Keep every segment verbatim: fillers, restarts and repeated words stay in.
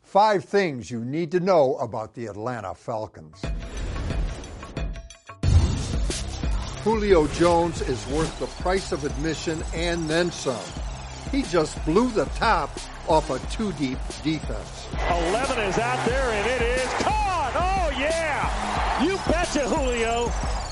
Five things you need to know about the Atlanta Falcons. Julio Jones is worth the price of admission and then some. He just blew the top off a two-deep defense. eleven is out there, and it is caught! Oh, yeah! You betcha, Julio!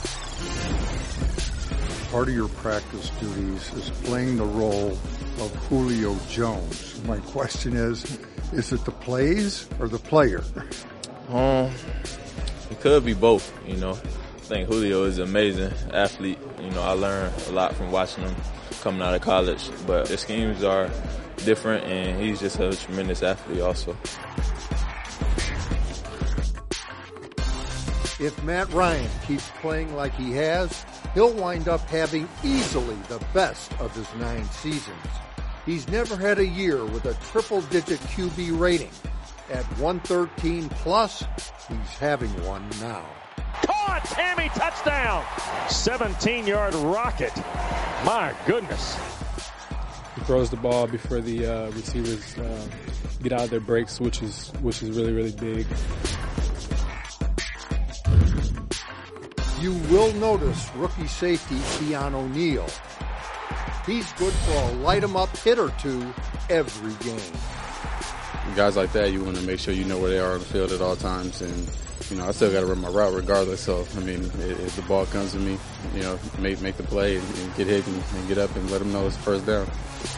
Part of your practice duties is playing the role of Julio Jones. My question is, is it the plays or the player? Um, it could be both, you know. I think Julio is an amazing athlete. You know, I learned a lot from watching him coming out of college, but the schemes are different, and he's just a tremendous athlete also. If Matt Ryan keeps playing like he has, he'll wind up having easily the best of his nine seasons. He's never had a year with a triple-digit Q B rating. At one thirteen plus, he's having one now. Caught! Tammy, touchdown! seventeen-yard rocket. My goodness. He throws the ball before the uh, receivers uh, get out of their breaks, which is which is really, really big. You will notice rookie safety Keon O'Neal. He's good for a light-em-up hit or two every game. Guys like that, you want to make sure you know where they are on the field at all times. And, you know, I still got to run my route regardless. So, I mean, if the ball comes to me, you know, make make the play and, and get hit and, and get up and let them know it's first down.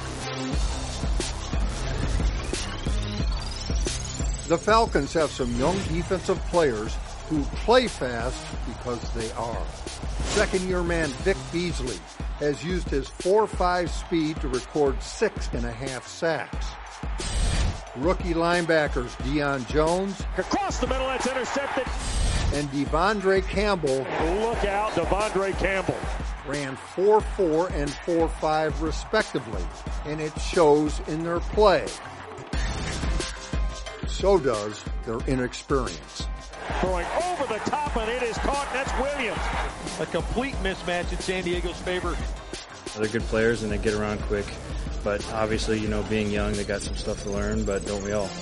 The Falcons have some young defensive players who play fast because they are. Second-year man Vic Beasley has used his four five speed to record six and a half sacks. Rookie linebackers Deion Jones. Across the middle, that's intercepted. And Devondre Campbell. Look out, Devondre Campbell. Ran four four and four five respectively, and it shows in their play. So does their inexperience. Throwing over the top, and it is caught, and that's Williams. A complete mismatch in San Diego's favor. They're good players, and they get around quick. But obviously, you know, being young, they got some stuff to learn, but don't we all?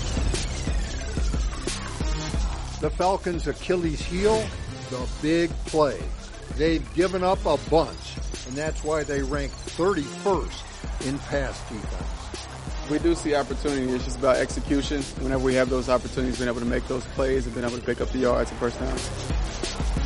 The Falcons' Achilles heel, the big play. They've given up a bunch, and that's why they rank thirty-first in pass defense. We do see opportunity. It's just about execution. Whenever we have those opportunities, being able to make those plays and being able to pick up the yards and first downs.